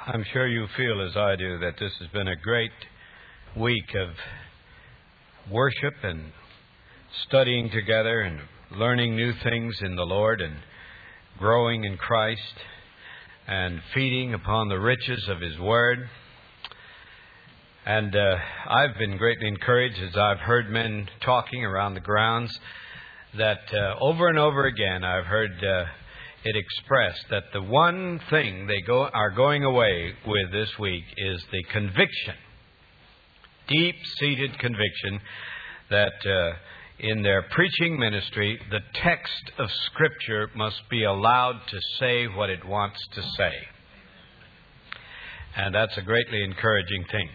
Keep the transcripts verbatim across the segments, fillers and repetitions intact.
I'm sure you feel as I do that this has been a great week of worship and studying together and learning new things in the Lord and growing in Christ and feeding upon the riches of His Word. And uh, I've been greatly encouraged as I've heard men talking around the grounds that uh, over and over again I've heard uh, it expressed that the one thing they go are going away with this week is the conviction, deep-seated conviction, that uh, in their preaching ministry, the text of Scripture must be allowed to say what it wants to say. And that's a greatly encouraging thing.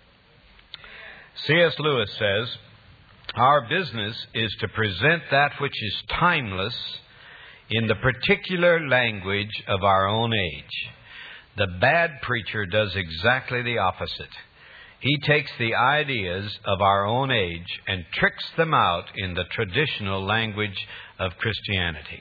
C S Lewis says, "Our business is to present that which is timeless in the particular language of our own age. The bad preacher does exactly the opposite. He takes the ideas of our own age and tricks them out in the traditional language of Christianity."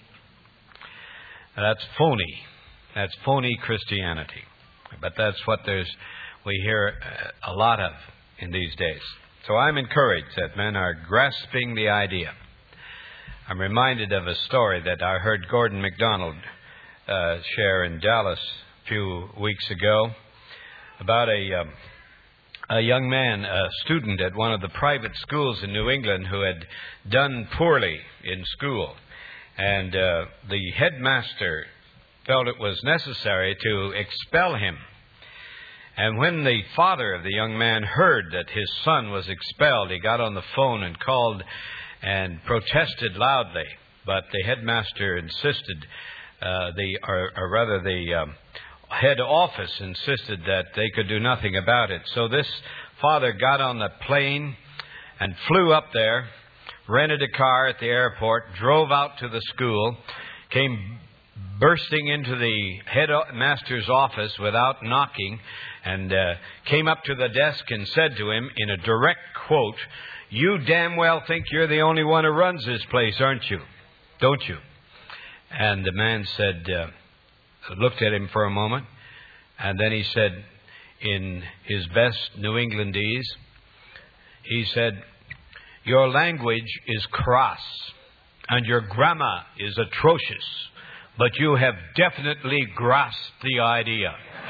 That's phony. That's phony Christianity. But that's what there's we hear a lot of in these days. So I'm encouraged that men are grasping the idea. I'm reminded of a story that I heard Gordon MacDonald uh, share in Dallas a few weeks ago about a um, a young man, a student at one of the private schools in New England who had done poorly in school. And uh, the headmaster felt it was necessary to expel him. And when the father of the young man heard that his son was expelled, he got on the phone and called and protested loudly. But the headmaster insisted, uh, the or, or rather the um, head office insisted that they could do nothing about it. So this father got on the plane and flew up there, rented a car at the airport, drove out to the school, came bursting into the headmaster's office without knocking, and uh, came up to the desk and said to him in a direct quote, "You damn well think you're the only one who runs this place, aren't you? Don't you?" And the man said, uh, looked at him for a moment, and then he said, in his best New Englandese, he said, "Your language is crass, and your grammar is atrocious, but you have definitely grasped the idea."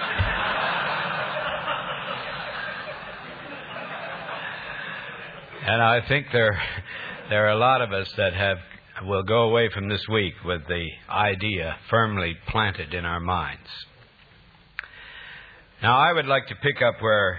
And I think there, there are a lot of us that have will go away from this week with the idea firmly planted in our minds. Now, I would like to pick up where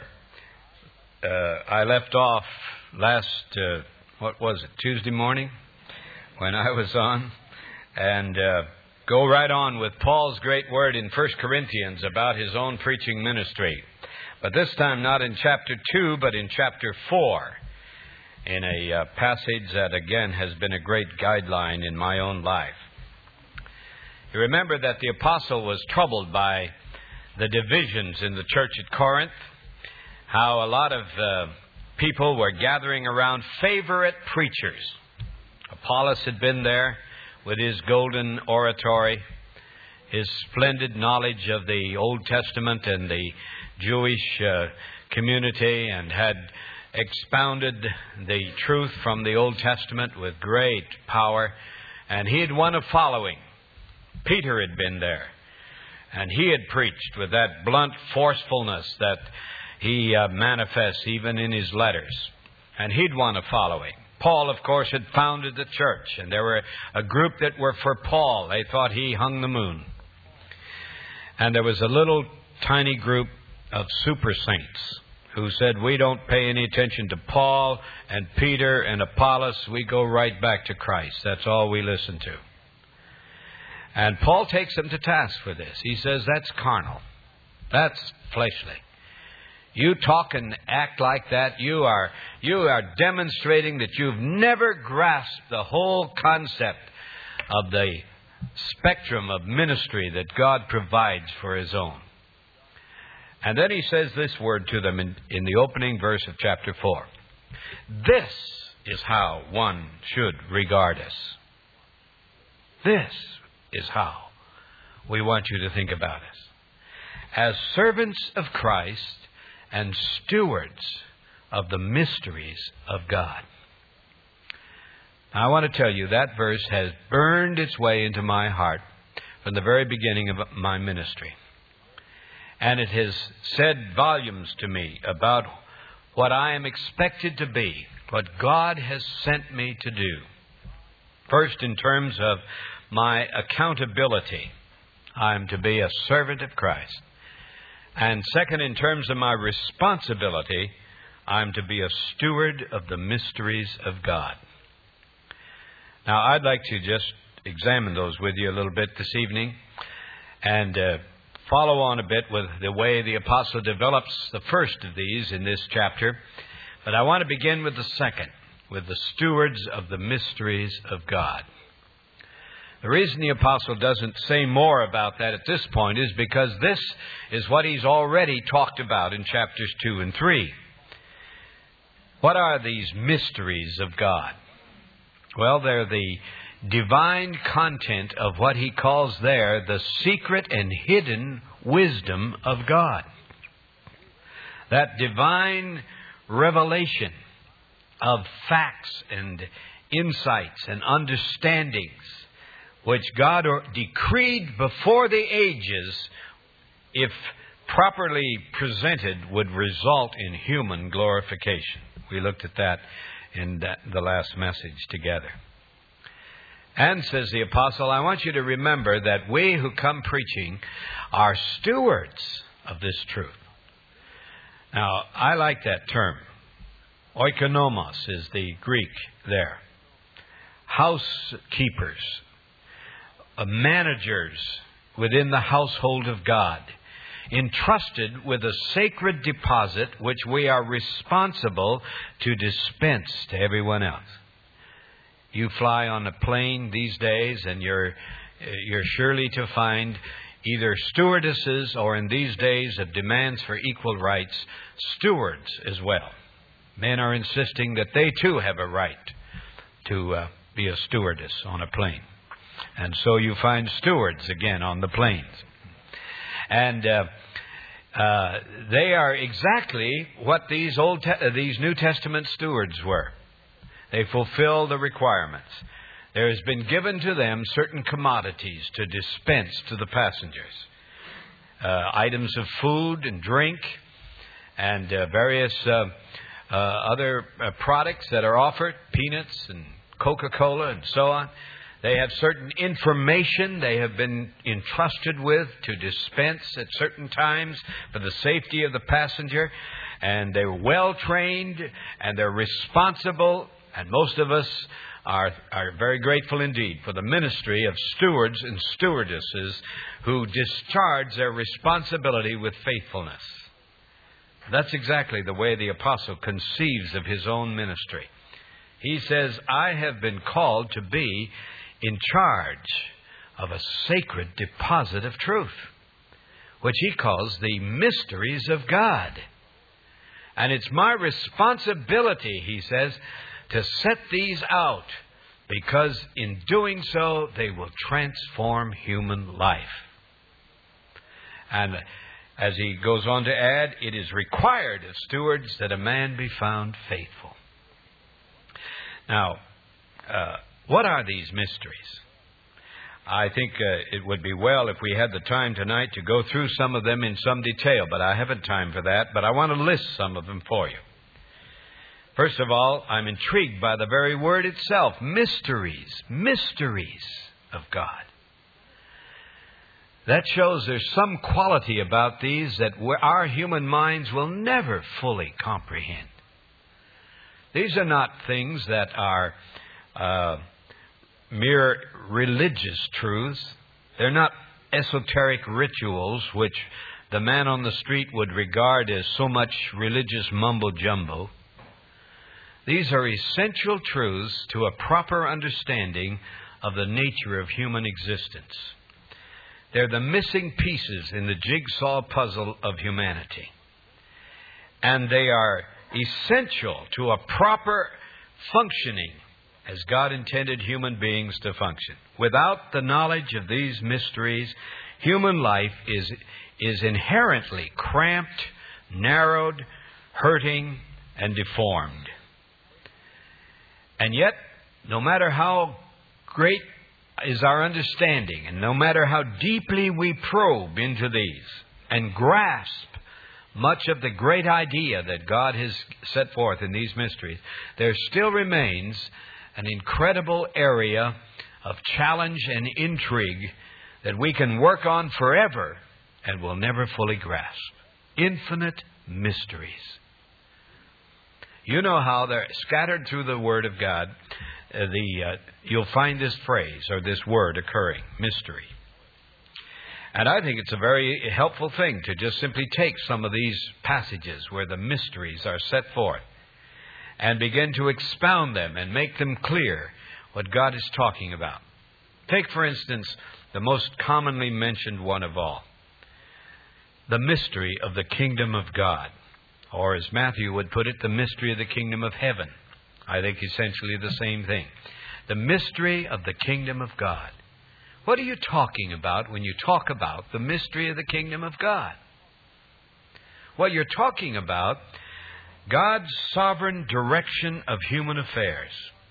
uh, I left off last, uh, what was it, Tuesday morning, when I was on, and uh, go right on with Paul's great word in First Corinthians about his own preaching ministry. But this time not in chapter two, but in chapter four. In a uh, passage that, again, has been a great guideline in my own life. You remember that the apostle was troubled by the divisions in the church at Corinth, how a lot of uh, people were gathering around favorite preachers. Apollos had been there with his golden oratory, his splendid knowledge of the Old Testament and the Jewish uh, community, and had expounded the truth from the Old Testament with great power, and he had won a following. Peter had been there, and he had preached with that blunt forcefulness that he uh, manifests even in his letters, and he'd won a following. Paul, of course, had founded the church, and there were a group that were for Paul. They thought he hung the moon. And there was a little tiny group of super saints who said, "We don't pay any attention to Paul and Peter and Apollos. We go right back to Christ. That's all we listen to." And Paul takes them to task for this. He says, "That's carnal. That's fleshly. You talk and act like that. You are, you are demonstrating that you've never grasped the whole concept of the spectrum of ministry that God provides for His own." And then he says this word to them in, in the opening verse of chapter four. "This is how one should regard us." This is how we want you to think about us. as servants of Christ and stewards of the mysteries of God. Now, I want to tell you that verse has burned its way into my heart from the very beginning of my ministry. And it has said volumes to me about what I am expected to be, what God has sent me to do. First, in terms of my accountability, I am to be a servant of Christ. And second, in terms of my responsibility, I am to be a steward of the mysteries of God. Now, I'd like to just examine those with you a little bit this evening and uh, follow on a bit with the way the apostle develops the first of these in this chapter. But I want to begin with the second, with the stewards of the mysteries of God. The reason the apostle doesn't say more about that at this point is because this is what he's already talked about in chapters two and three. What are these mysteries of God? Well, they're the divine content of what he calls there the secret and hidden wisdom of God. That divine revelation of facts and insights and understandings which God decreed before the ages, if properly presented, would result in human glorification. We looked at that in the last message together. And, says the apostle, I want you to remember that we who come preaching are stewards of this truth. Now, I like that term. Oikonomos is the Greek there. Housekeepers, managers within the household of God, entrusted with a sacred deposit which we are responsible to dispense to everyone else. You fly on a plane these days and you're you're surely to find either stewardesses or, in these days of demands for equal rights, stewards as well. Men are insisting that they too have a right to uh, be a stewardess on a plane. And so you find stewards again on the planes. And uh, uh, they are exactly what these old te- these New Testament stewards were. They fulfill the requirements. There has been given to them certain commodities to dispense to the passengers. Uh, items of food and drink and uh, various uh, uh, other uh, products that are offered, peanuts and Coca-Cola and so on. They have certain information they have been entrusted with to dispense at certain times for the safety of the passenger. And they're well trained and they're responsible. And most of us are, are very grateful indeed for the ministry of stewards and stewardesses who discharge their responsibility with faithfulness. That's exactly the way the apostle conceives of his own ministry. He says, I have been called to be in charge of a sacred deposit of truth, which he calls the mysteries of God. And it's my responsibility, he says, to set these out, because in doing so, they will transform human life. And as he goes on to add, it is required of stewards that a man be found faithful. Now, uh, what are these mysteries? I think uh, it would be well if we had the time tonight to go through some of them in some detail, but I haven't time for that. But I want to list some of them for you. First of all, I'm intrigued by the very word itself, mysteries, mysteries of God. That shows there's some quality about these that our human minds will never fully comprehend. These are not things that are uh, mere religious truths. They're not esoteric rituals which the man on the street would regard as so much religious mumbo-jumbo. These are essential truths to a proper understanding of the nature of human existence. They're the missing pieces in the jigsaw puzzle of humanity. And they are essential to a proper functioning as God intended human beings to function. Without the knowledge of these mysteries, human life is is inherently cramped, narrowed, hurting, and deformed. And yet, no matter how great is our understanding, and no matter how deeply we probe into these and grasp much of the great idea that God has set forth in these mysteries, there still remains an incredible area of challenge and intrigue that we can work on forever and will never fully grasp. Infinite mysteries. You know how they're scattered through the Word of God. Uh, the uh, you'll find this phrase or this word occurring, mystery. And I think it's a very helpful thing to just simply take some of these passages where the mysteries are set forth and begin to expound them and make them clear what God is talking about. Take, for instance, the most commonly mentioned one of all, the mystery of the kingdom of God. Or as Matthew would put it, the mystery of the kingdom of heaven. I think essentially the same thing. The mystery of the kingdom of God. What are you talking about when you talk about the mystery of the kingdom of God? Well, you're talking about God's sovereign direction of human affairs.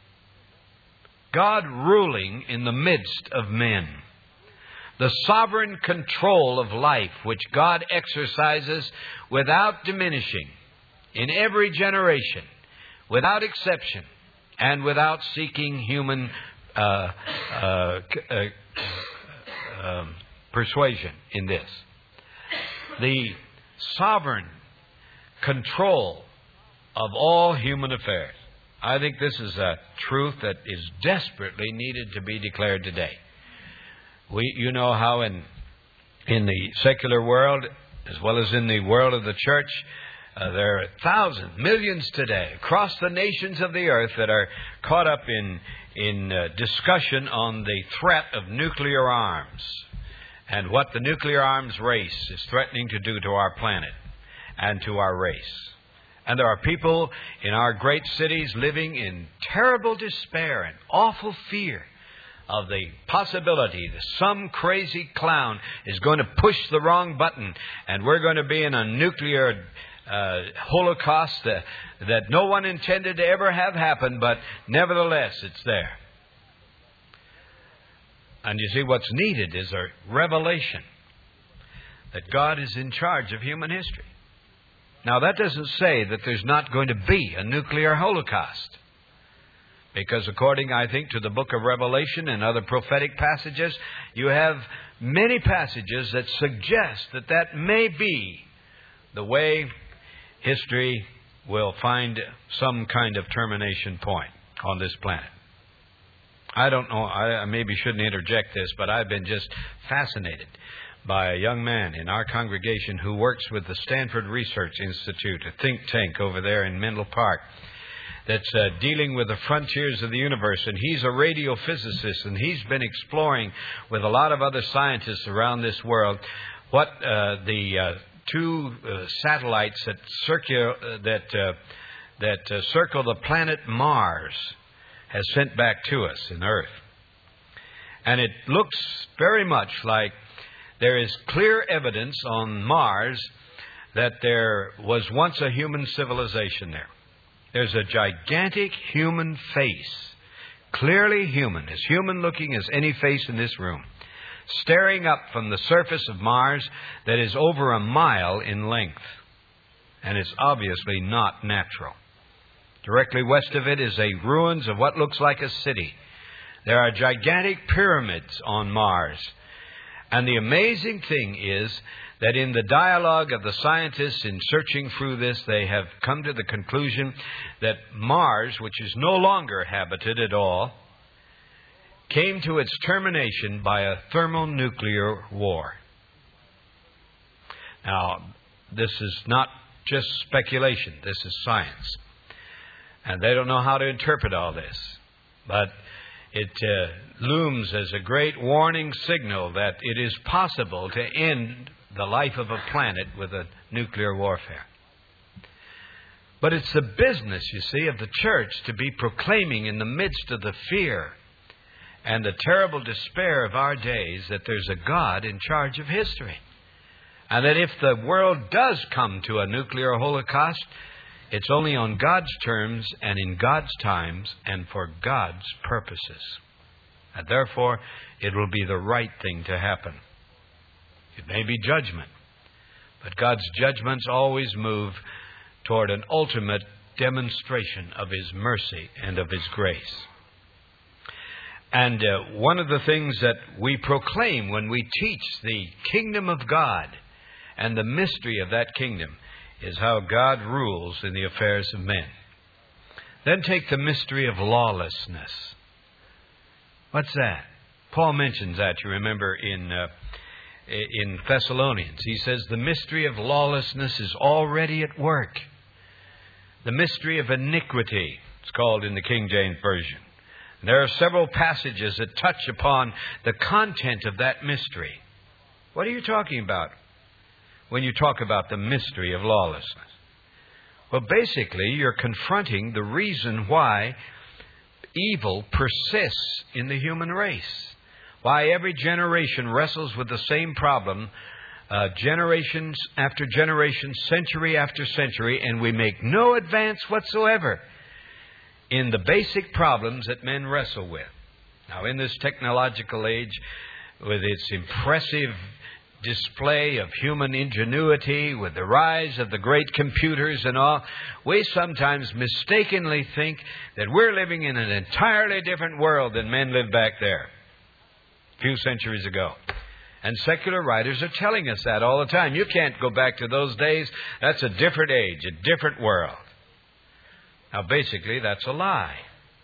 God ruling in the midst of men. The sovereign control of life which God exercises without diminishing in every generation, without exception, and without seeking human uh, uh, uh, um, persuasion in this. The sovereign control of all human affairs. I think this is a truth that is desperately needed to be declared today. We, you know how in in the secular world, as well as in the world of the church, uh, there are thousands, millions today across the nations of the earth that are caught up in in uh, discussion on the threat of nuclear arms and what the nuclear arms race is threatening to do to our planet and to our race. And there are people in our great cities living in terrible despair and awful fear of the possibility that some crazy clown is going to push the wrong button and we're going to be in a nuclear uh, holocaust that, that no one intended to ever have happen, but nevertheless it's there. And you see, what's needed is a revelation that God is in charge of human history. Now, that doesn't say that there's not going to be a nuclear holocaust. Because according, I think, to the book of Revelation and other prophetic passages, you have many passages that suggest that that may be the way history will find some kind of termination point on this planet. I don't know, I maybe shouldn't interject this, but I've been just fascinated by a young man in our congregation who works with the Stanford Research Institute, a think tank over there in Menlo Park, that's uh, dealing with the frontiers of the universe. And he's a radiophysicist, and he's been exploring with a lot of other scientists around this world what uh, the uh, two uh, satellites that, circu- uh, that, uh, that uh, circle the planet Mars has sent back to us in Earth. And it looks very much like there is clear evidence on Mars that there was once a human civilization there. There's a gigantic human face, clearly human, as human looking as any face in this room, staring up from the surface of Mars that is over a mile in length. And it's obviously not natural. Directly west of it is a ruins of what looks like a city. There are gigantic pyramids on Mars. And the amazing thing is that in the dialogue of the scientists in searching through this, they have come to the conclusion that Mars, which is no longer habited at all, came to its termination by a thermonuclear war. Now, this is not just speculation. This is science. And they don't know how to interpret all this. But it uh, looms as a great warning signal that it is possible to end the life of a planet with a nuclear warfare. But it's the business, you see, of the church to be proclaiming in the midst of the fear and the terrible despair of our days that there's a God in charge of history. And that if the world does come to a nuclear holocaust, it's only on God's terms and in God's times and for God's purposes. And therefore, it will be the right thing to happen. It may be judgment, but God's judgments always move toward an ultimate demonstration of His mercy and of His grace. And uh, one of the things that we proclaim when we teach the kingdom of God and the mystery of that kingdom is how God rules in the affairs of men. Then take the mystery of lawlessness. What's that? Paul mentions that, you remember, in uh, in Thessalonians. He says the mystery of lawlessness is already at work. The mystery of iniquity, it's called in the King James Version. There are several passages that touch upon the content of that mystery. What are you talking about when you talk about the mystery of lawlessness? Well, basically, you're confronting the reason why evil persists in the human race. Why every generation wrestles with the same problem, uh, generations after generation, century after century, and we make no advance whatsoever in the basic problems that men wrestle with. Now, in this technological age, with its impressive display of human ingenuity, with the rise of the great computers and all, we sometimes mistakenly think that we're living in an entirely different world than men lived back there a few centuries ago. And secular writers are telling us that all the time. You can't go back to those days. That's a different age, a different world. Now, basically, that's a lie.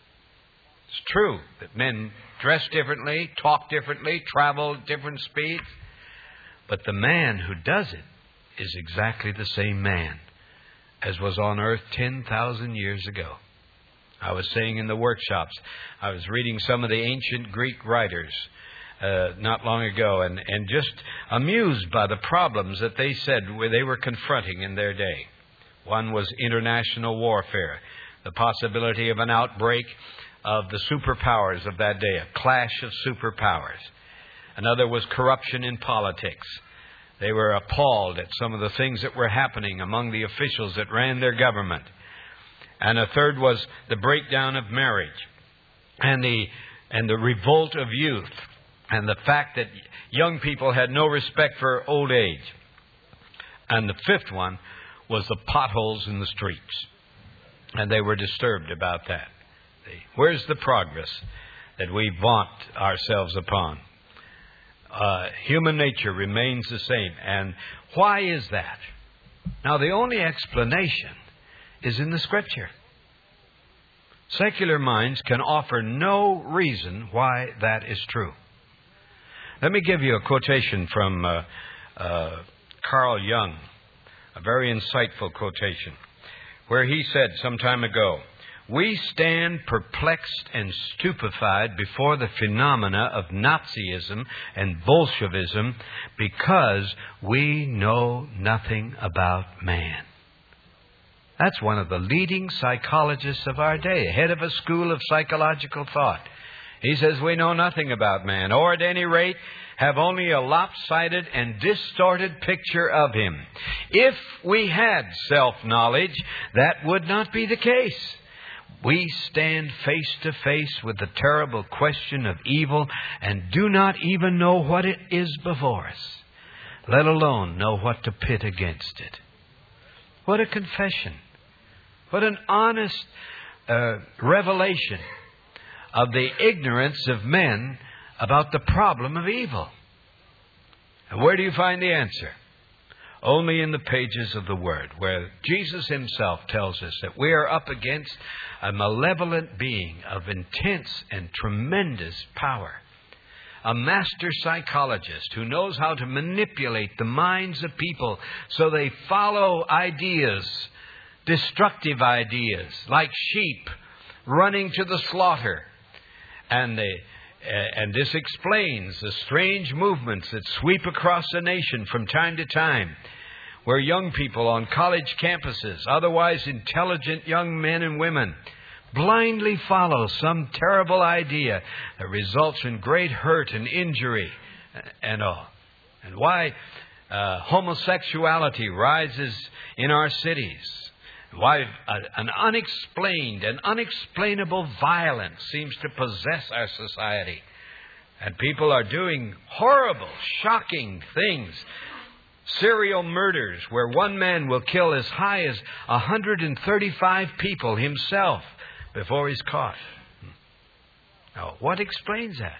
It's true that men dress differently, talk differently, travel at different speeds. But the man who does it is exactly the same man as was on earth ten thousand years ago. I was saying in the workshops, I was reading some of the ancient Greek writers uh, not long ago and, and just amused by the problems that they said where they were confronting in their day. One was international warfare, the possibility of an outbreak of the superpowers of that day, a clash of superpowers. Another was corruption in politics. They were appalled at some of the things that were happening among the officials that ran their government. And a third was the breakdown of marriage and the and the revolt of youth and the fact that young people had no respect for old age. And the fifth one was the potholes in the streets. And they were disturbed about that. Where's the progress that we vaunt ourselves upon? Uh, human nature remains the same. And why is that? Now, the only explanation is in the Scripture. Secular minds can offer no reason why that is true. Let me give you a quotation from uh, uh, Carl Jung, a very insightful quotation, where he said some time ago, "We stand perplexed and stupefied before the phenomena of Nazism and Bolshevism because we know nothing about man." That's one of the leading psychologists of our day, head of a school of psychological thought. He says we know nothing about man, or at any rate have only a lopsided and distorted picture of him. If we had self-knowledge, that would not be the case. We stand face to face with the terrible question of evil and do not even know what it is before us, let alone know what to pit against it. What a confession. What an honest uh, revelation of the ignorance of men about the problem of evil. And where do you find the answer? Only in the pages of the Word, where Jesus Himself tells us that we are up against a malevolent being of intense and tremendous power. A master psychologist who knows how to manipulate the minds of people so they follow ideas, destructive ideas, like sheep running to the slaughter. And they, uh, and this explains the strange movements that sweep across the nation from time to time, where young people on college campuses, otherwise intelligent young men and women, blindly follow some terrible idea that results in great hurt and injury and all. And why uh, homosexuality rises in our cities. Why uh, an unexplained and unexplainable violence seems to possess our society. And people are doing horrible, shocking things. Serial murders where one man will kill as high as one hundred thirty-five people himself before he's caught. Now, what explains that?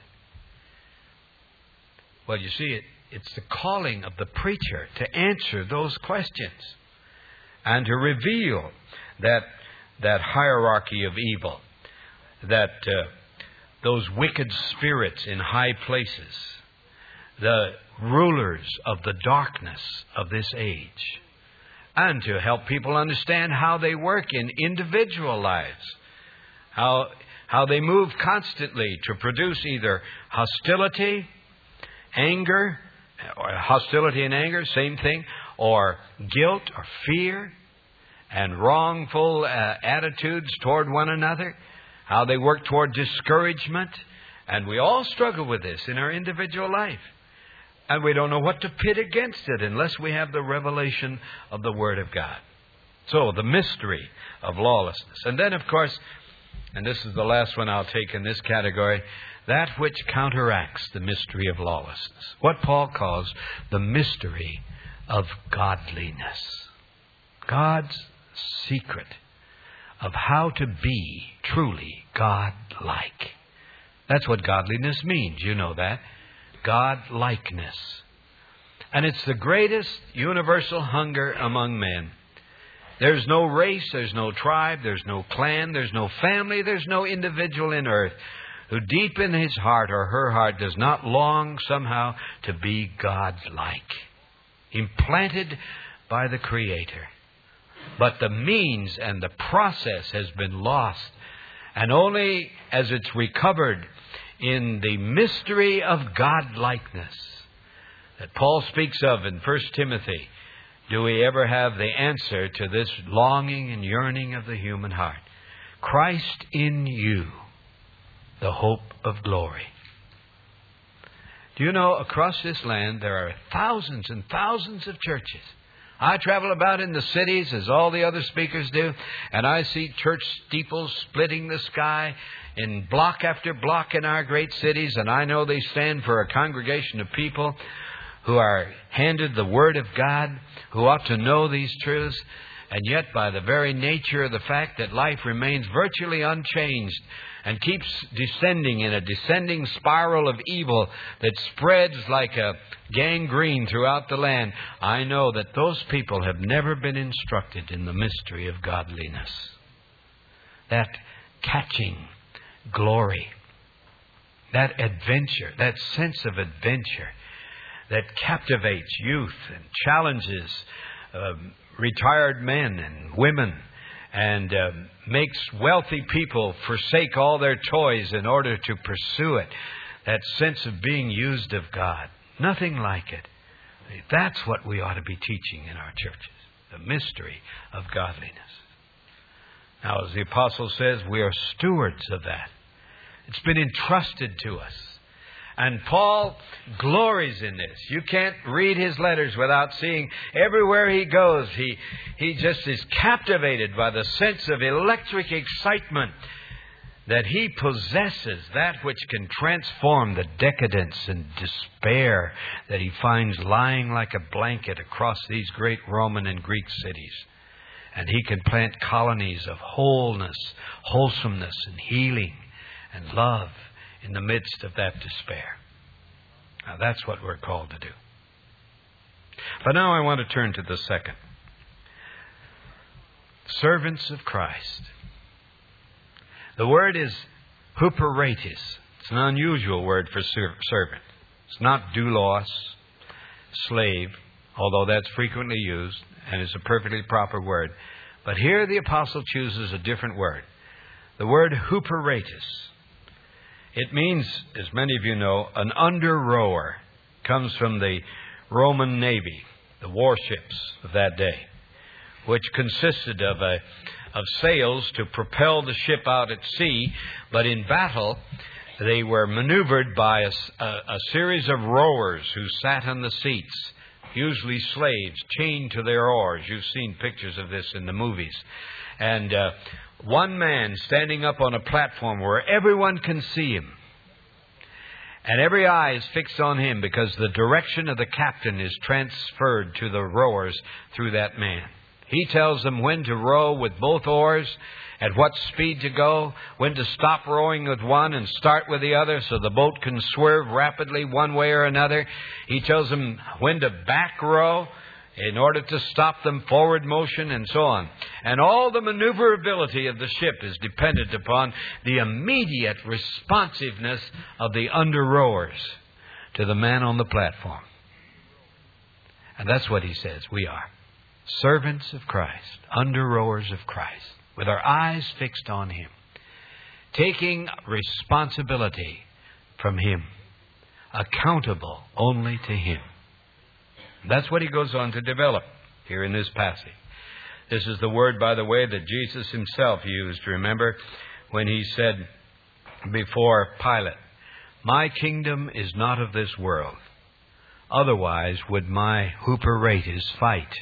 Well, you see, it, it's the calling of the preacher to answer those questions and to reveal that, that hierarchy of evil, that uh, those wicked spirits in high places, the rulers of the darkness of this age, and to help people understand how they work in individual lives, how how they move constantly to produce either hostility, anger, or hostility and anger, same thing, or guilt or fear and wrongful uh, attitudes toward one another, how they work toward discouragement. And we all struggle with this in our individual life. And we don't know what to pit against it unless we have the revelation of the Word of God. So, the mystery of lawlessness. And then, of course, and this is the last one I'll take in this category, that which counteracts the mystery of lawlessness. What Paul calls the mystery of godliness. God's secret of how to be truly God-like. That's what godliness means. You know that. God-likeness. And it's the greatest universal hunger among men. There's no race, there's no tribe, there's no clan, there's no family, there's no individual in earth who deep in his heart or her heart does not long somehow to be God-like, implanted by the Creator. But the means and the process has been lost, and only as it's recovered in the mystery of God-likeness that Paul speaks of in First Timothy, do we ever have the answer to this longing and yearning of the human heart. Christ in you, the hope of glory. Do you know, across this land there are thousands and thousands of churches. I travel about in the cities as all the other speakers do, and I see church steeples splitting the sky in block after block in our great cities, and I know they stand for a congregation of people who are handed the Word of God, who ought to know these truths, and yet by the very nature of the fact that life remains virtually unchanged and keeps descending in a descending spiral of evil that spreads like a gangrene throughout the land, I know that those people have never been instructed in the mystery of godliness. That catching glory, that adventure, that sense of adventure that captivates youth and challenges um, retired men and women and um, makes wealthy people forsake all their toys in order to pursue it. That sense of being used of God. Nothing like it. That's what we ought to be teaching in our churches. The mystery of godliness. Now, as the apostle says, we are stewards of that. It's been entrusted to us. And Paul glories in this. You can't read his letters without seeing everywhere he goes, he, he just is captivated by the sense of electric excitement that he possesses, that which can transform the decadence and despair that he finds lying like a blanket across these great Roman and Greek cities. And he can plant colonies of wholeness, wholesomeness, and healing and love in the midst of that despair. Now, that's what we're called to do. But now I want to turn to the second. Servants of Christ. The word is huperetes. It's an unusual word for servant. It's not doulos, slave, although that's frequently used, and it's a perfectly proper word. But here the apostle chooses a different word. The word huperetes. It means, as many of you know, an under-rower. Comes from the Roman Navy, the warships of that day, which consisted of a of sails to propel the ship out at sea, but in battle they were maneuvered by a, a, a series of rowers who sat on the seats, usually slaves, chained to their oars. You've seen pictures of this in the movies. And uh, one man standing up on a platform where everyone can see him. And every eye is fixed on him because the direction of the captain is transferred to the rowers through that man. He tells them when to row with both oars, at what speed to go, when to stop rowing with one and start with the other so the boat can swerve rapidly one way or another. He tells them when to back row in order to stop them forward motion and so on. And all the maneuverability of the ship is dependent upon the immediate responsiveness of the under rowers to the man on the platform. And that's what he says we are. Servants of Christ, under rowers of Christ, with our eyes fixed on Him, taking responsibility from Him, accountable only to Him. That's what he goes on to develop here in this passage. This is the word, by the way, that Jesus Himself used, remember, when He said before Pilate, "My kingdom is not of this world. Otherwise would my hooperitis fight."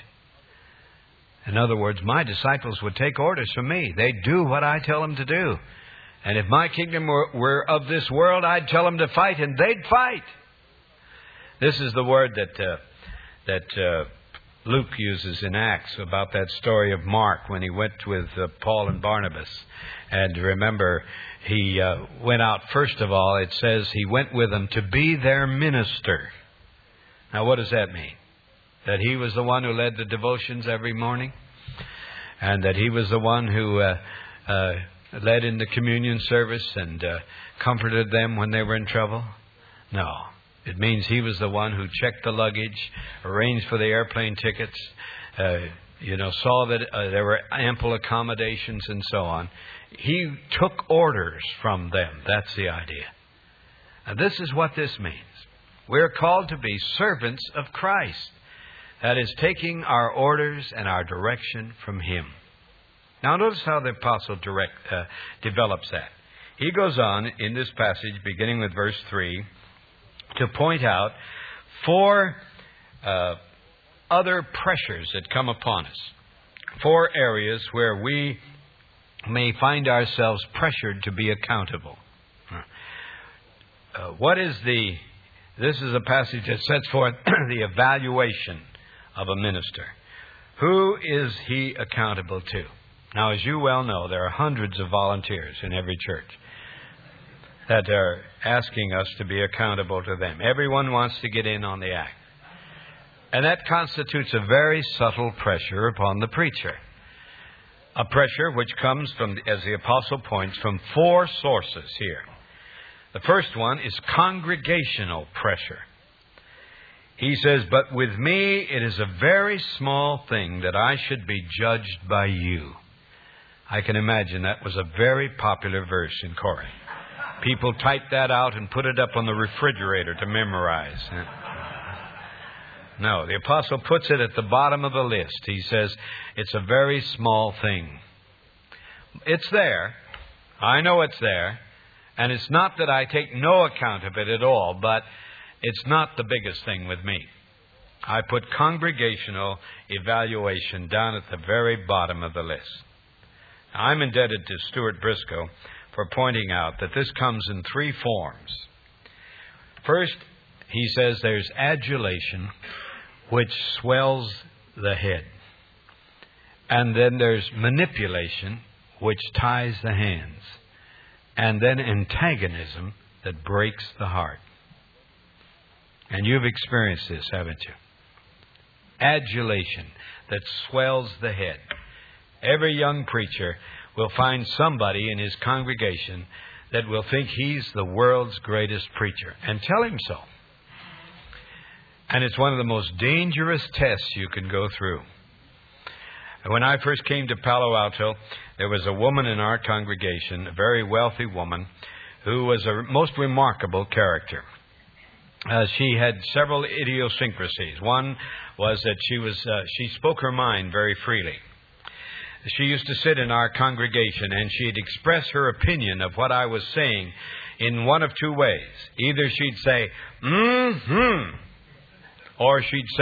In other words, my disciples would take orders from me. They'd do what I tell them to do. And if my kingdom were, were of this world, I'd tell them to fight, and they'd fight. This is the word that uh, that uh, Luke uses in Acts about that story of Mark when he went with uh, Paul and Barnabas. And remember, he uh, went out, first of all, it says he went with them to be their minister. Now, what does that mean? That he was the one who led the devotions every morning? And that he was the one who uh, uh, led in the communion service and uh, comforted them when they were in trouble? No. It means he was the one who checked the luggage, arranged for the airplane tickets, uh, you know, saw that uh, there were ample accommodations and so on. He took orders from them. That's the idea. And this is what this means. We're called to be servants of Christ. That is, taking our orders and our direction from Him. Now notice how the apostle direct, uh, develops that. He goes on in this passage, beginning with verse three, to point out four uh, other pressures that come upon us. Four areas where we may find ourselves pressured to be accountable. Uh, what is the... This is a passage that sets forth the evaluation of a minister. Who is he accountable to? Now, as you well know, there are hundreds of volunteers in every church that are asking us to be accountable to them. Everyone wants to get in on the act. And that constitutes a very subtle pressure upon the preacher. A pressure which comes from, as the apostle points, from four sources here. The first one is congregational pressure. He says, "But with me it is a very small thing that I should be judged by you." I can imagine that was a very popular verse in Corinth. People typed that out and put it up on the refrigerator to memorize. No, the apostle puts it at the bottom of the list. He says, it's a very small thing. It's there. I know it's there. And it's not that I take no account of it at all, but it's not the biggest thing with me. I put congregational evaluation down at the very bottom of the list. Now, I'm indebted to Stuart Briscoe for pointing out that this comes in three forms. First, he says there's adulation, which swells the head. And then there's manipulation, which ties the hands. And then antagonism that breaks the heart. And you've experienced this, haven't you? Adulation that swells the head. Every young preacher will find somebody in his congregation that will think he's the world's greatest preacher. And tell him so. And it's one of the most dangerous tests you can go through. When I first came to Palo Alto, there was a woman in our congregation, a very wealthy woman, who was a most remarkable character. Uh, she had several idiosyncrasies. One was that she was uh, she spoke her mind very freely. She used to sit in our congregation and she'd express her opinion of what I was saying in one of two ways. Either she'd say, mm-hmm, or she'd say,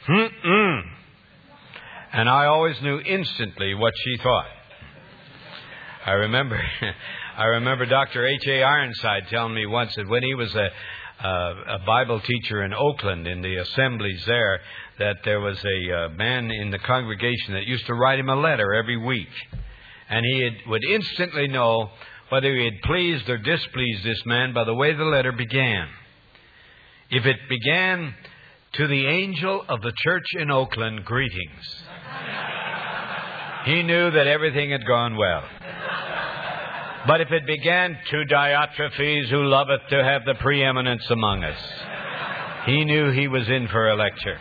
Mm-mm. And I always knew instantly what she thought. I remember, I remember Doctor H A Ironside telling me once that when he was a, a, a Bible teacher in Oakland, in the assemblies there, that there was a uh, man in the congregation that used to write him a letter every week. And he had, would instantly know whether he had pleased or displeased this man by the way the letter began. If it began, "To the angel of the church in Oakland, greetings," he knew that everything had gone well. But if it began, "To Diotrephes, who loveth to have the preeminence among us," he knew he was in for a lecture.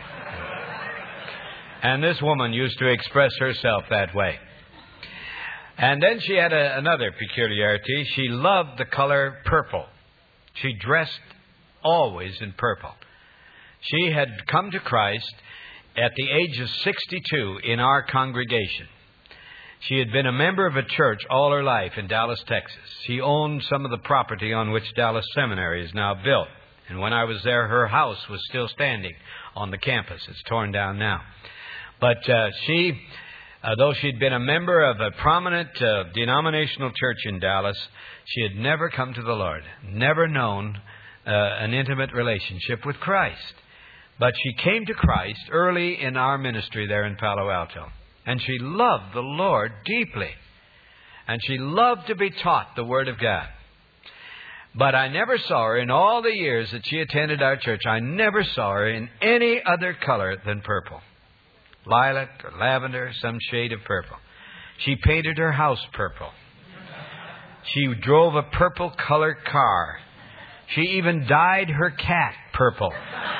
And this woman used to express herself that way. And then she had a, another peculiarity. She loved the color purple. She dressed always in purple. She had come to Christ at the age of sixty-two in our congregation. She had been a member of a church all her life in Dallas, Texas. She owned some of the property on which Dallas Seminary is now built. And when I was there, her house was still standing on the campus. It's torn down now. But uh, she, uh, though she'd been a member of a prominent uh, denominational church in Dallas, she had never come to the Lord, never known uh, an intimate relationship with Christ. But she came to Christ early in our ministry there in Palo Alto. And she loved the Lord deeply. And she loved to be taught the Word of God. But I never saw her in all the years that she attended our church. I never saw her in any other color than purple. Lilac or lavender, some shade of purple. She painted her house purple. She drove a purple colored car. She even dyed her cat purple.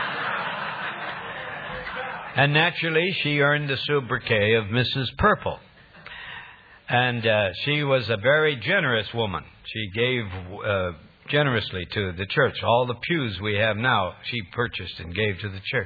And naturally, she earned the sobriquet of Missus Purple. And uh, she was a very generous woman. She gave uh, generously to the church. All the pews we have now, she purchased and gave to the church.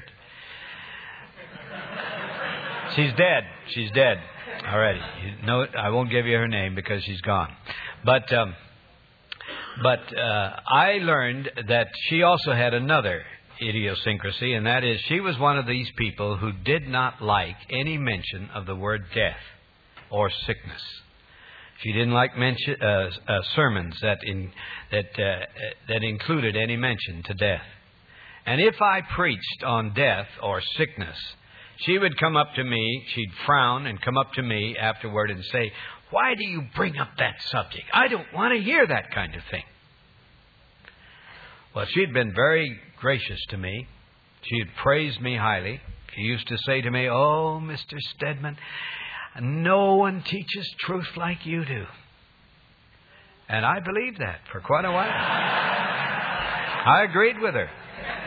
She's dead. She's dead already. You know, I won't give you her name because she's gone. But um, but uh, I learned that she also had another idiosyncrasy, and that is she was one of these people who did not like any mention of the word death or sickness. She didn't like mention, uh, uh, sermons that in, that uh, that included any mention to death. And if I preached on death or sickness, she would come up to me, she'd frown and come up to me afterward and say, "Why do you bring up that subject? I don't want to hear that kind of thing." Well, she'd been very gracious to me. She had praised me highly. She used to say to me, "Oh, Mister Stedman, no one teaches truth like you do." And I believed that for quite a while. I agreed with her.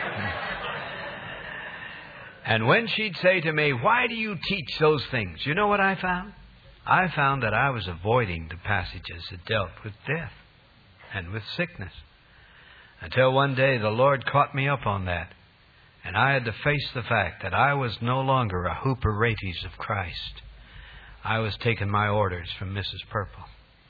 And when she'd say to me, "Why do you teach those things?" You know what I found? I found that I was avoiding the passages that dealt with death and with sickness. Until one day the Lord caught me up on that. And I had to face the fact that I was no longer a Hooperates of Christ. I was taking my orders from Missus Purple.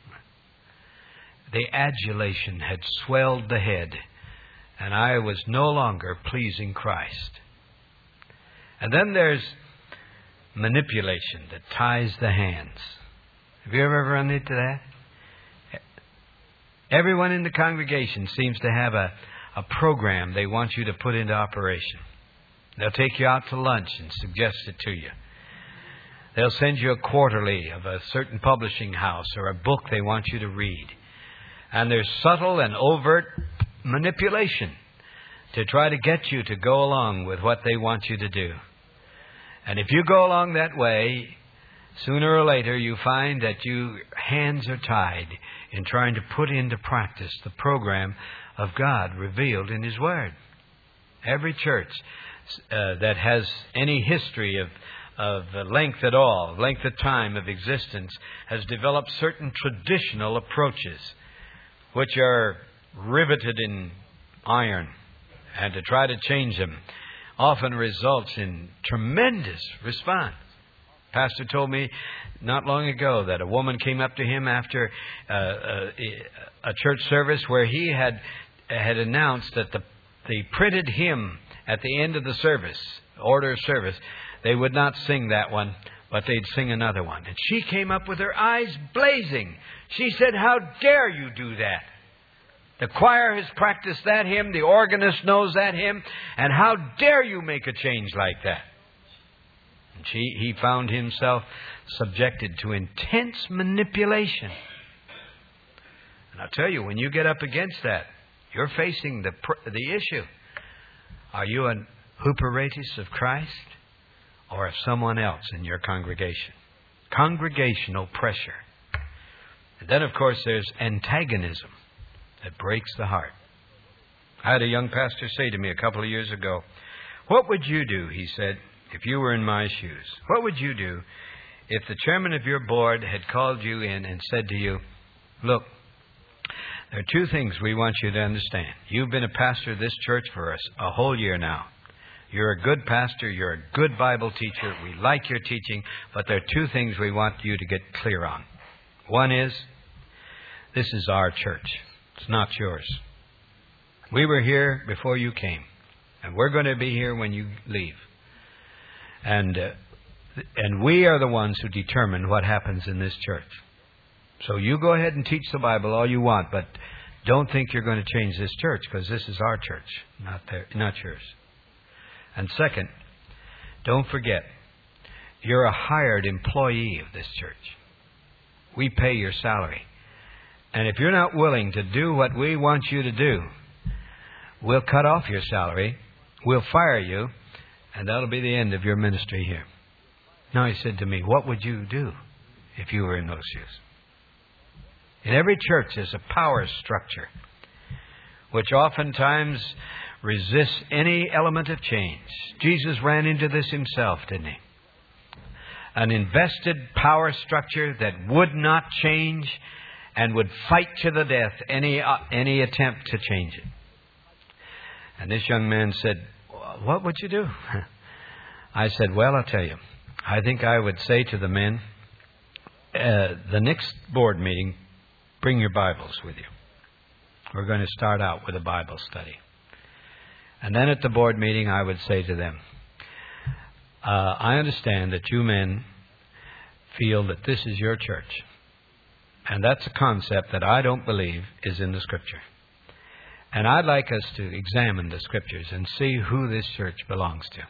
The adulation had swelled the head, and I was no longer pleasing Christ. And then there's manipulation that ties the hands. Have you ever run into that? Everyone in the congregation seems to have a, a program they want you to put into operation. They'll take you out to lunch and suggest it to you. They'll send you a quarterly of a certain publishing house or a book they want you to read. And there's subtle and overt manipulation to try to get you to go along with what they want you to do. And if you go along that way, sooner or later you find that your hands are tied in trying to put into practice the program of God revealed in His Word. Every church uh, that has any history of of length at all, length of time of existence, has developed certain traditional approaches which are riveted in iron, and to try to change them often results in tremendous response. Pastor told me not long ago that a woman came up to him after uh, a, a church service where he had had announced that the the printed hymn at the end of the service order of service, they would not sing that one, but they'd sing another one. And she came up with her eyes blazing. She said, "How dare you do that? The choir has practiced that hymn. The organist knows that hymn. And how dare you make a change like that?" And she, he found himself subjected to intense manipulation. And I'll tell you, when you get up against that, you're facing the the issue. Are you an Hooperatus of Christ or of someone else in your congregation? Congregational pressure. And then, of course, there's antagonism that breaks the heart. I had a young pastor say to me a couple of years ago, "What would you do," he said, "if you were in my shoes? What would you do if the chairman of your board had called you in and said to you, 'Look, there are two things we want you to understand. You've been a pastor of this church for us a whole year now. You're a good pastor. You're a good Bible teacher. We like your teaching. But there are two things we want you to get clear on. One is, this is our church. It's not yours. We were here before you came. And we're going to be here when you leave. And, uh, and we are the ones who determine what happens in this church. So you go ahead and teach the Bible all you want, but don't think you're going to change this church, because this is our church, not their, not yours. And second, don't forget, you're a hired employee of this church. We pay your salary. And if you're not willing to do what we want you to do, we'll cut off your salary, we'll fire you, and that'll be the end of your ministry here." Now he said to me, "What would you do if you were in those shoes?" In every church there's a power structure which oftentimes resists any element of change. Jesus ran into this himself, didn't he? An invested power structure that would not change and would fight to the death any uh, any attempt to change it. And this young man said, "What would you do?" I said, "Well, I'll tell you. I think I would say to the men, uh, the next board meeting, bring your Bibles with you. We're going to start out with a Bible study. And then at the board meeting, I would say to them, uh, I understand that you men feel that this is your church. And that's a concept that I don't believe is in the Scripture. And I'd like us to examine the Scriptures and see who this church belongs to.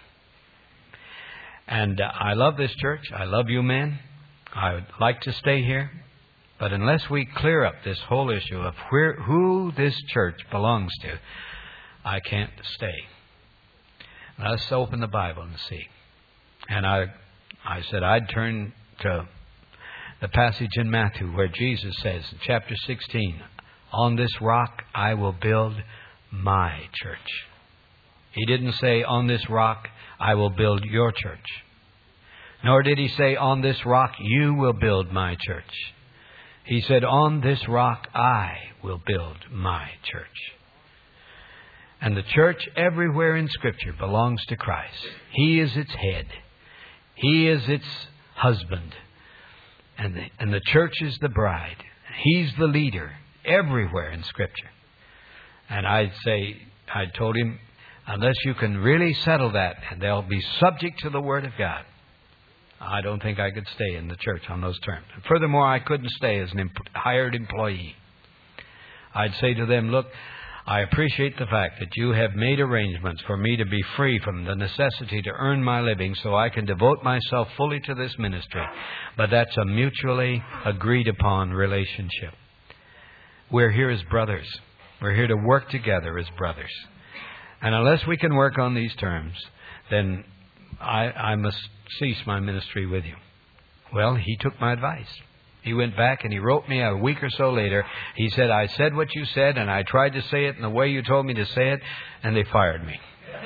And uh, I love this church. I love you men. I would like to stay here. But unless we clear up this whole issue of where, who this church belongs to, I can't stay. Let's open the Bible and see." And I, I said I'd turn to the passage in Matthew where Jesus says in chapter sixteen, "On this rock I will build my church." He didn't say, "On this rock I will build your church." Nor did he say, "On this rock you will build my church." He said, "On this rock I will build my church." And the church everywhere in Scripture belongs to Christ. He is its head. He is its husband. And the, and the church is the bride. He's the leader everywhere in Scripture. And I'd say, I told him, unless you can really settle that and they'll be subject to the Word of God, I don't think I could stay in the church on those terms. And furthermore, I couldn't stay as an em- hired employee. I'd say to them, "Look, I appreciate the fact that you have made arrangements for me to be free from the necessity to earn my living so I can devote myself fully to this ministry. But that's a mutually agreed upon relationship. We're here as brothers. We're here to work together as brothers. And unless we can work on these terms, then I, I must cease my ministry with you." Well, he took my advice. He went back and he wrote me a week or so later. He said, "I said what you said and I tried to say it in the way you told me to say it, and they fired me."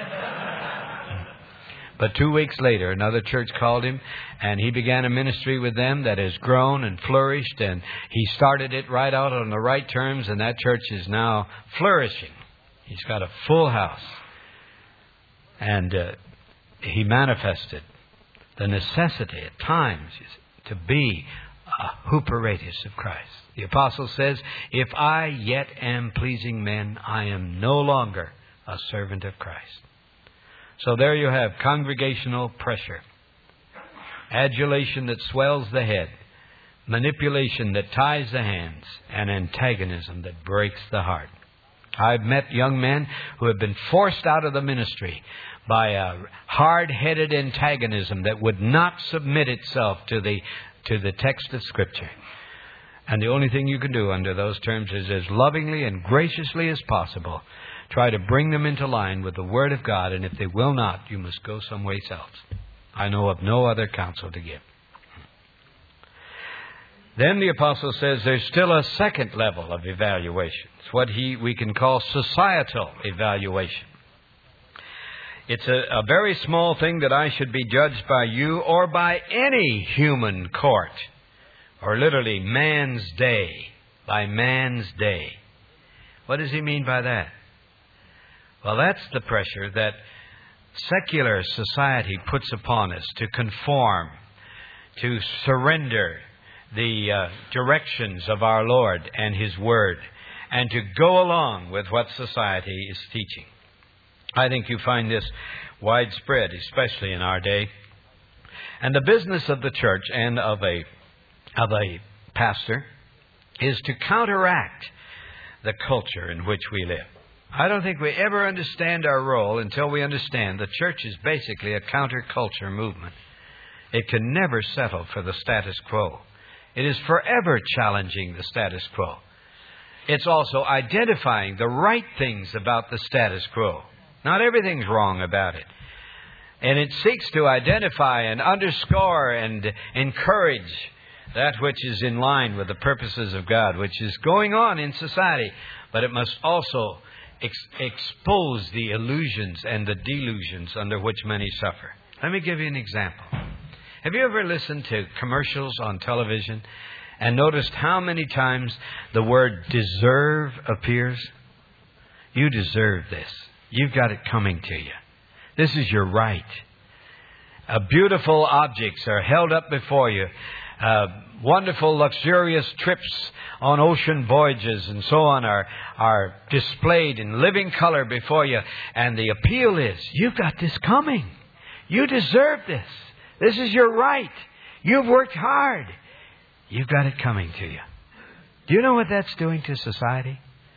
But two weeks later, another church called him and he began a ministry with them that has grown and flourished, and he started it right out on the right terms, and that church is now flourishing. He's got a full house. And uh, he manifested the necessity at times to be a Hooperatus of Christ. The apostle says, "If I yet am pleasing men, I am no longer a servant of Christ." So there you have congregational pressure. Adulation that swells the head. Manipulation that ties the hands. And antagonism that breaks the heart. I've met young men who have been forced out of the ministry by a hard-headed antagonism that would not submit itself to the to the text of Scripture. And the only thing you can do under those terms is, as lovingly and graciously as possible, try to bring them into line with the Word of God. And if they will not, you must go someplace else. I know of no other counsel to give. Then the apostle says there's still a second level of evaluation. It's what he we can call societal evaluation. It's a, a very small thing that I should be judged by you or by any human court, or literally man's day, by man's day. What does he mean by that? Well, that's the pressure that secular society puts upon us to conform, to surrender the uh, directions of our Lord and His Word, and to go along with what society is teaching. I think you find this widespread, especially in our day. And the business of the church and of a of a pastor is to counteract the culture in which we live. I don't think we ever understand our role until we understand the church is basically a counterculture movement. It can never settle for the status quo. It is forever challenging the status quo. It's also identifying the right things about the status quo. Not everything's wrong about it. And it seeks to identify and underscore and encourage that which is in line with the purposes of God, which is going on in society. But it must also ex- expose the illusions and the delusions under which many suffer. Let me give you an example. Have you ever listened to commercials on television and noticed how many times the word deserve appears? You deserve this. You've got it coming to you. This is your right. Uh, beautiful objects are held up before you. Uh, wonderful, luxurious trips on ocean voyages and so on are, are displayed in living color before you. And the appeal is, you've got this coming. You deserve this. This is your right. You've worked hard. You've got it coming to you. Do you know what that's doing to society?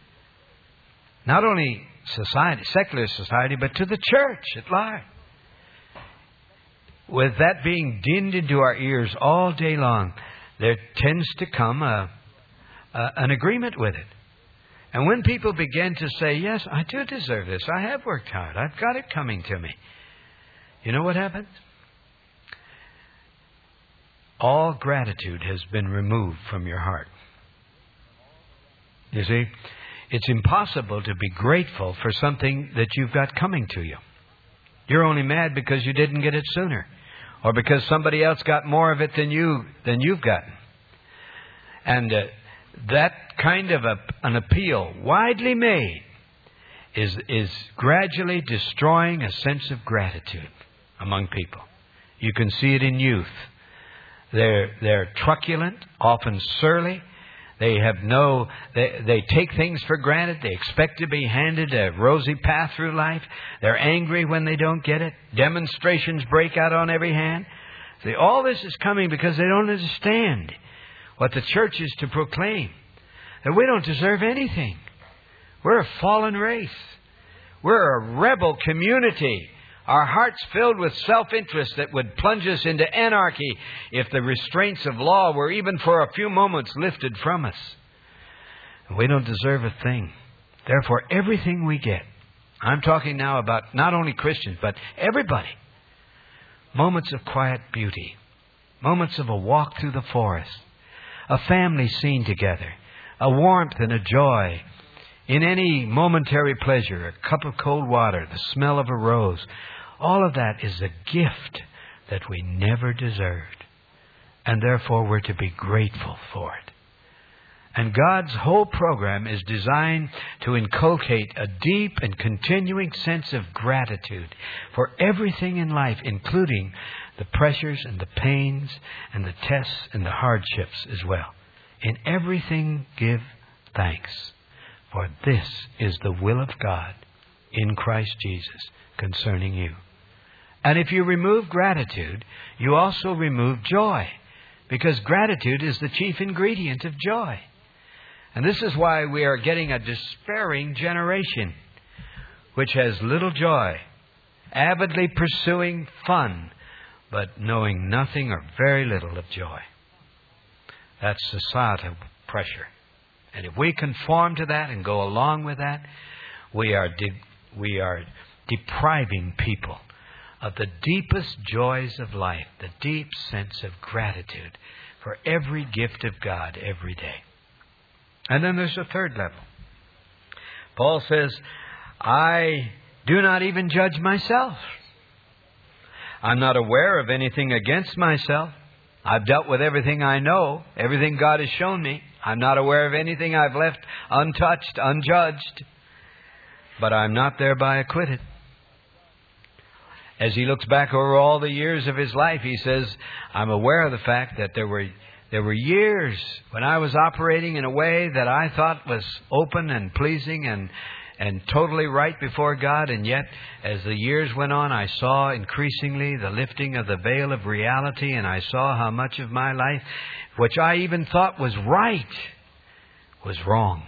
Not only society, secular society, but to the church at large. With that being dinned into our ears all day long, there tends to come a, a, an agreement with it. And when people begin to say, yes, I do deserve this. I have worked hard. I've got it coming to me. You know what happens? All gratitude has been removed from your heart. You see, it's impossible to be grateful for something that you've got coming to you. You're only mad because you didn't get it sooner, or because somebody else got more of it than you than you've gotten. And uh, that kind of a, an appeal, widely made, is is gradually destroying a sense of gratitude among people. You can see it in youth. They're they're truculent, often surly. They have no, they, they take things for granted. They expect to be handed a rosy path through life. They're angry when they don't get it. Demonstrations break out on every hand. See, all this is coming because they don't understand what the church is to proclaim. That we don't deserve anything. We're a fallen race. We're a rebel community. Our hearts filled with self-interest that would plunge us into anarchy if the restraints of law were even for a few moments lifted from us. We don't deserve a thing. Therefore, everything we get, I'm talking now about not only Christians, but everybody. Moments of quiet beauty. Moments of a walk through the forest. A family scene together. A warmth and a joy. In any momentary pleasure, a cup of cold water, the smell of a rose. All of that is a gift that we never deserved. And therefore we're to be grateful for it. And God's whole program is designed to inculcate a deep and continuing sense of gratitude for everything in life, including the pressures and the pains and the tests and the hardships as well. In everything give thanks. For this is the will of God in Christ Jesus concerning you. And if you remove gratitude, you also remove joy, because gratitude is the chief ingredient of joy. And this is why we are getting a despairing generation, which has little joy, avidly pursuing fun, but knowing nothing or very little of joy. That's societal pressure. And if we conform to that and go along with that, we are de- we are depriving people of the deepest joys of life, the deep sense of gratitude for every gift of God every day. And then there's a third level. Paul says, I do not even judge myself. I'm not aware of anything against myself. I've dealt with everything I know, everything God has shown me. I'm not aware of anything I've left untouched, unjudged. But I'm not thereby acquitted. As he looks back over all the years of his life, he says, I'm aware of the fact that there were there were years when I was operating in a way that I thought was open and pleasing and and totally right before God. And yet, as the years went on, I saw increasingly the lifting of the veil of reality, and I saw how much of my life, which I even thought was right, was wrong.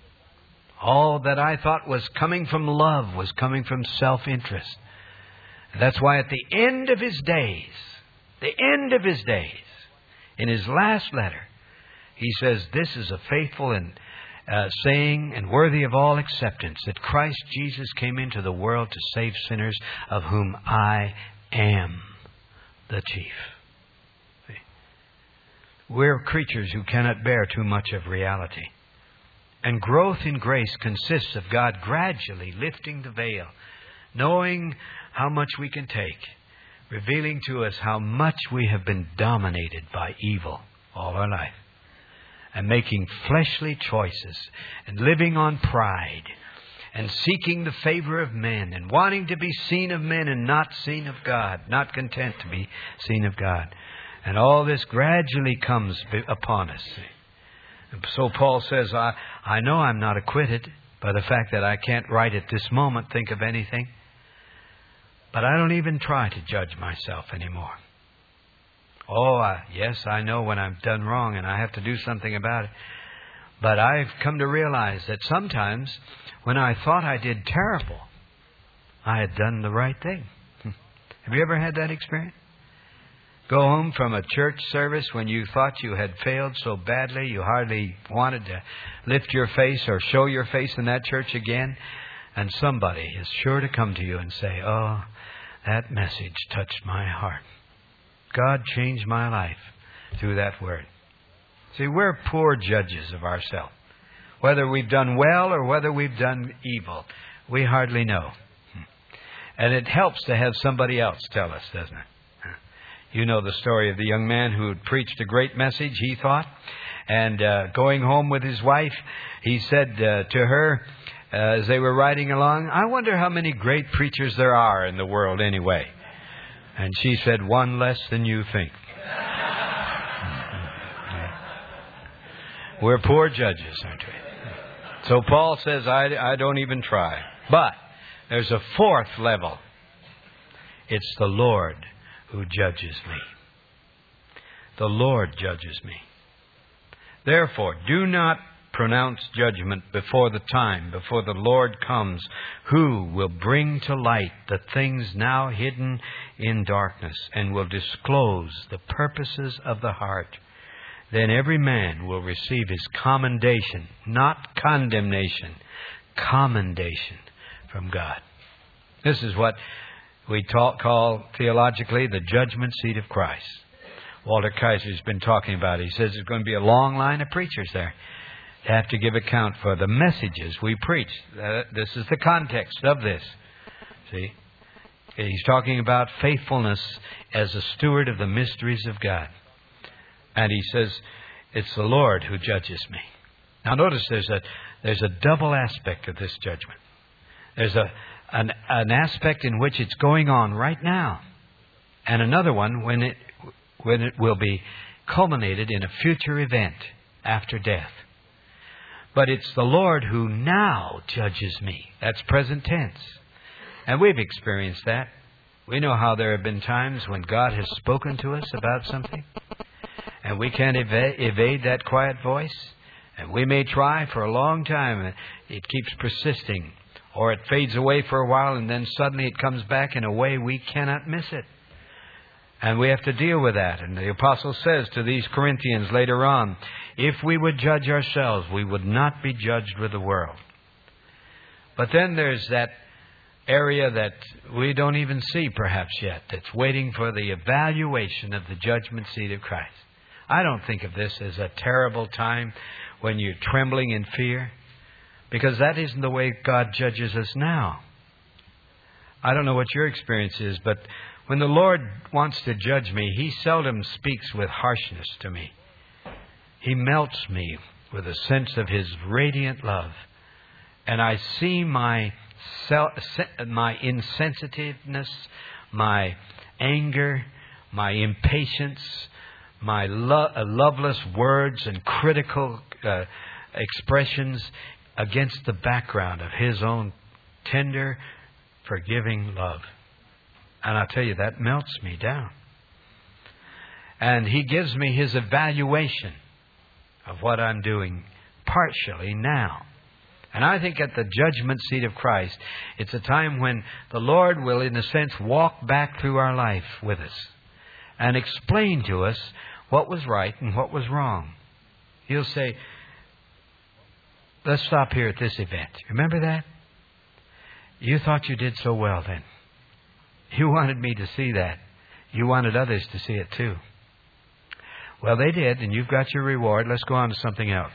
All that I thought was coming from love was coming from self-interest. That's why at the end of his days, the end of his days, in his last letter, he says, this is a faithful and uh, saying and worthy of all acceptance, that Christ Jesus came into the world to save sinners, of whom I am the chief. See? We're creatures who cannot bear too much of reality. And growth in grace consists of God gradually lifting the veil, knowing how much we can take, revealing to us how much we have been dominated by evil all our life, and making fleshly choices, and living on pride, and seeking the favor of men, and wanting to be seen of men and not seen of God, not content to be seen of God. And all this gradually comes upon us. And so Paul says, I, I know I'm not acquitted by the fact that I can't right at this moment think of anything. But I don't even try to judge myself anymore. Oh, I, yes, I know when I've done wrong and I have to do something about it. But I've come to realize that sometimes when I thought I did terrible, I had done the right thing. Have you ever had that experience? Go home from a church service when you thought you had failed so badly you hardly wanted to lift your face or show your face in that church again. And somebody is sure to come to you and say, oh, that message touched my heart. God changed my life through that word. See, we're poor judges of ourselves. Whether we've done well or whether we've done evil, we hardly know. And it helps to have somebody else tell us, doesn't it? You know the story of the young man who had preached a great message, he thought. And uh, going home with his wife, he said uh, to her, Uh, as they were riding along, I wonder how many great preachers there are in the world anyway. And she said, one less than you think. We're poor judges, aren't we? So Paul says, I, I don't even try. But there's a fourth level. It's the Lord who judges me. The Lord judges me. Therefore, do not pronounce judgment before the time, before the Lord comes, who will bring to light the things now hidden in darkness, and will disclose the purposes of the heart. Then every man will receive his commendation, not condemnation, commendation from God. This is what we talk, call theologically the judgment seat of Christ. Walter Kaiser's been talking about it. He says there's going to be a long line of preachers there. Have to give account for the messages we preach. Uh, this is the context of this. See? He's talking about faithfulness as a steward of the mysteries of God. And he says, it's the Lord who judges me. Now notice there's a there's a double aspect of this judgment. There's a an, an aspect in which it's going on right now. And another one when it when it will be culminated in a future event after death. But it's the Lord who now judges me. That's present tense. And we've experienced that. We know how there have been times when God has spoken to us about something, and we can't eva- evade that quiet voice. And we may try for a long time, and it keeps persisting. Or it fades away for a while, and then suddenly it comes back in a way we cannot miss it. And we have to deal with that. And the Apostle says to these Corinthians later on, if we would judge ourselves, we would not be judged with the world. But then there's that area that we don't even see perhaps yet, that's waiting for the evaluation of the judgment seat of Christ. I don't think of this as a terrible time when you're trembling in fear, because that isn't the way God judges us now. I don't know what your experience is, but when the Lord wants to judge me, He seldom speaks with harshness to me. He melts me with a sense of His radiant love. And I see my self, my insensitiveness, my anger, my impatience, my lo- uh, loveless words and critical uh, expressions against the background of His own tender, forgiving love. And I'll tell you, that melts me down. And He gives me His evaluation of what I'm doing partially now. And I think at the judgment seat of Christ, it's a time when the Lord will, in a sense, walk back through our life with us and explain to us what was right and what was wrong. He'll say, let's stop here at this event. Remember that? You thought you did so well then. You wanted me to see that. You wanted others to see it too. Well, they did, and you've got your reward. Let's go on to something else.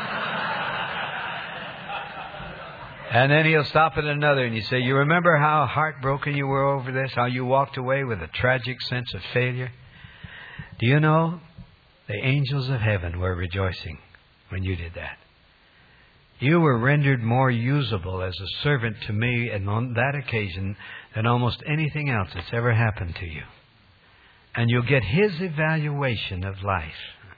And then He'll stop at another and you say, you remember how heartbroken you were over this? How you walked away with a tragic sense of failure? Do you know the angels of heaven were rejoicing when you did that? You were rendered more usable as a servant to me and on that occasion than almost anything else that's ever happened to you. And you'll get His evaluation of life.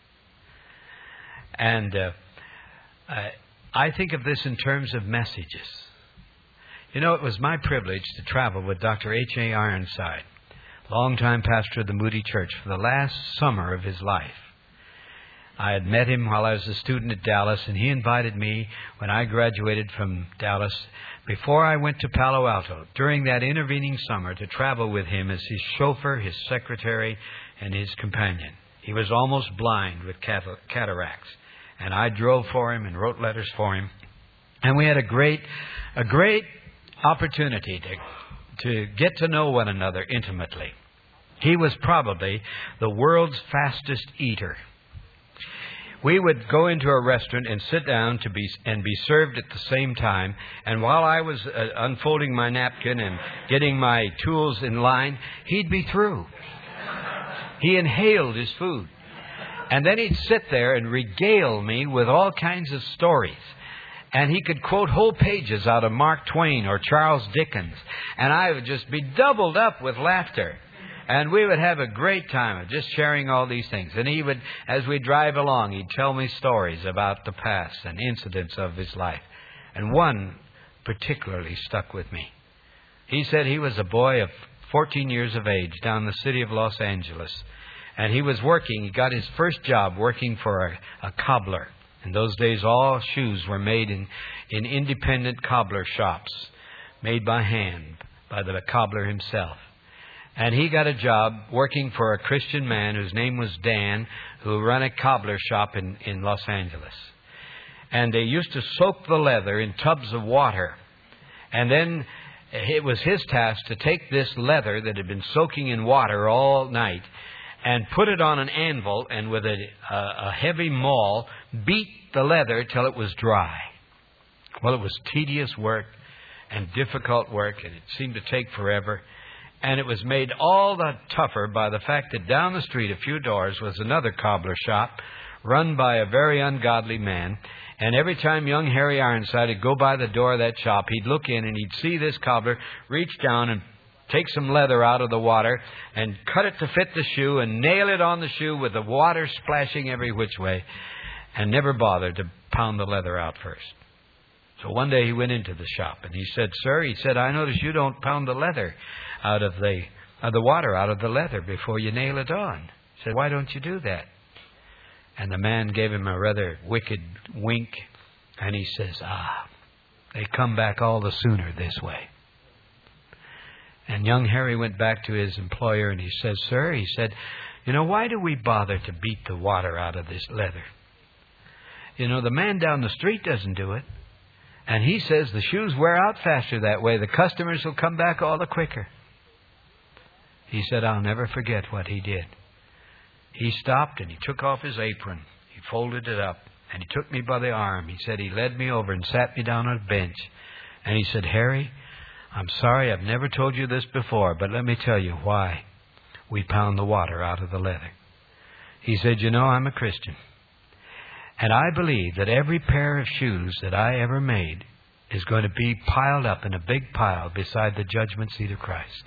And uh, I, I think of this in terms of messages. You know, it was my privilege to travel with Doctor H A Ironside, longtime pastor of the Moody Church, for the last summer of his life. I had met him while I was a student at Dallas, and he invited me when I graduated from Dallas, before I went to Palo Alto, during that intervening summer, to travel with him as his chauffeur, his secretary, and his companion. He was almost blind with cataracts, and I drove for him and wrote letters for him. And we had a great, a great opportunity to, to get to know one another intimately. He was probably the world's fastest eater. We would go into a restaurant and sit down to be and be served at the same time. And while I was uh, unfolding my napkin and getting my tools in line, he'd be through. He inhaled his food. And then he'd sit there and regale me with all kinds of stories. And he could quote whole pages out of Mark Twain or Charles Dickens. And I would just be doubled up with laughter. And we would have a great time of just sharing all these things. And he would, as we drive along, he'd tell me stories about the past and incidents of his life. And one particularly stuck with me. He said he was a boy of fourteen years of age down in the city of Los Angeles. And he was working, he got his first job working for a, a cobbler. In those days, all shoes were made in, in independent cobbler shops, made by hand, by the cobbler himself. And he got a job working for a Christian man whose name was Dan, who ran a cobbler shop in, in Los Angeles. And they used to soak the leather in tubs of water. And then it was his task to take this leather that had been soaking in water all night and put it on an anvil and with a, a, a heavy maul beat the leather till it was dry. Well, it was tedious work and difficult work, and it seemed to take forever. And it was made all the tougher by the fact that down the street, a few doors, was another cobbler shop run by a very ungodly man. And every time young Harry Ironside would go by the door of that shop, he'd look in and he'd see this cobbler reach down and take some leather out of the water and cut it to fit the shoe and nail it on the shoe with the water splashing every which way, and never bothered to pound the leather out first. So one day he went into the shop and he said, "Sir," he said, "I notice you don't pound the leather out of the uh, the water out of the leather before you nail it on. He said, why don't you do that? And the man gave him a rather wicked wink, and he says, ah, they come back all the sooner this way. And young Harry went back to his employer, and he says, sir, he said, you know, why do we bother to beat the water out of this leather? You know, the man down the street doesn't do it. And he says the shoes wear out faster that way. The customers will come back all the quicker. He said, I'll never forget what he did. He stopped and he took off his apron. He folded it up and he took me by the arm. He said he led me over and sat me down on a bench. And he said, Harry, I'm sorry I've never told you this before, but let me tell you why we pound the water out of the leather. He said, you know, I'm a Christian. And I believe that every pair of shoes that I ever made is going to be piled up in a big pile beside the judgment seat of Christ.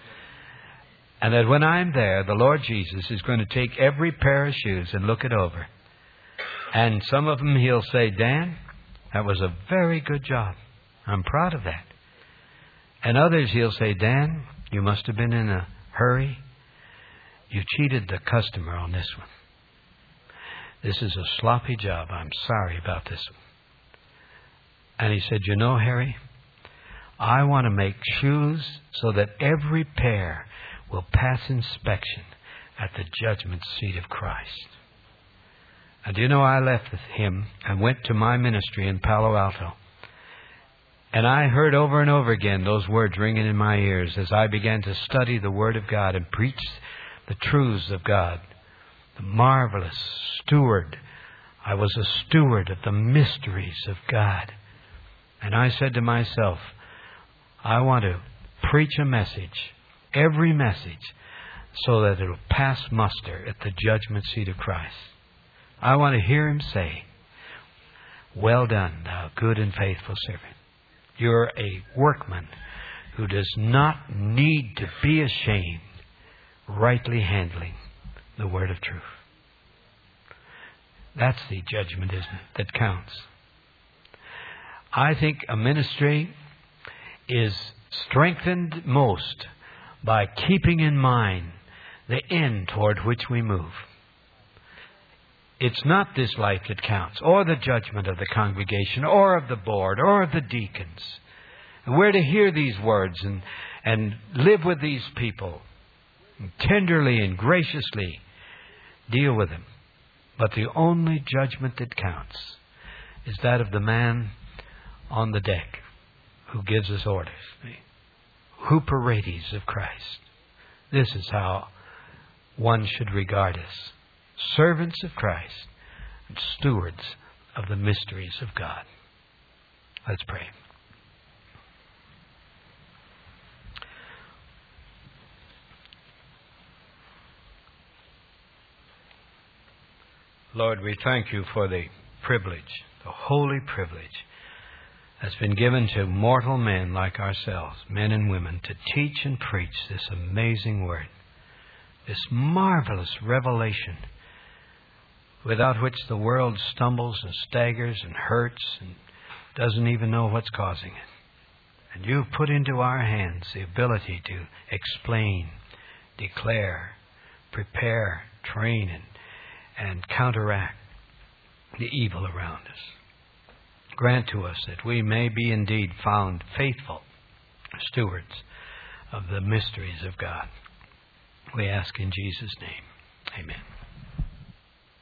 And that when I'm there, the Lord Jesus is going to take every pair of shoes and look it over. And some of them He'll say, Dan, that was a very good job. I'm proud of that. And others He'll say, Dan, you must have been in a hurry. You cheated the customer on this one. This is a sloppy job. I'm sorry about this one. And he said, you know, Harry, I want to make shoes so that every pair will pass inspection at the judgment seat of Christ. And do you know, I left with him and went to my ministry in Palo Alto. And I heard over and over again those words ringing in my ears as I began to study the Word of God and preach the truths of God. The marvelous steward. I was a steward of the mysteries of God. And I said to myself, I want to preach a message, every message, so that it will pass muster at the judgment seat of Christ. I want to hear Him say, well done, thou good and faithful servant. You're a workman who does not need to be ashamed, rightly handling the word of truth. That's the judgment, isn't it, that counts. I think a ministry is strengthened most by keeping in mind the end toward which we move. It's not this life that counts, or the judgment of the congregation, or of the board, or of the deacons. And we're to hear these words and, and live with these people, and tenderly and graciously deal with them. But the only judgment that counts is that of the man on the deck who gives us orders. The Huperides of Christ. This is how one should regard us. Servants of Christ and stewards of the mysteries of God. Let's pray. Lord, we thank You for the privilege, the holy privilege that's been given to mortal men like ourselves, men and women, to teach and preach this amazing word, this marvelous revelation without which the world stumbles and staggers and hurts and doesn't even know what's causing it. And You've put into our hands the ability to explain, declare, prepare, train, and and counteract the evil around us. Grant to us that we may be indeed found faithful stewards of the mysteries of God. We ask in Jesus' name. Amen.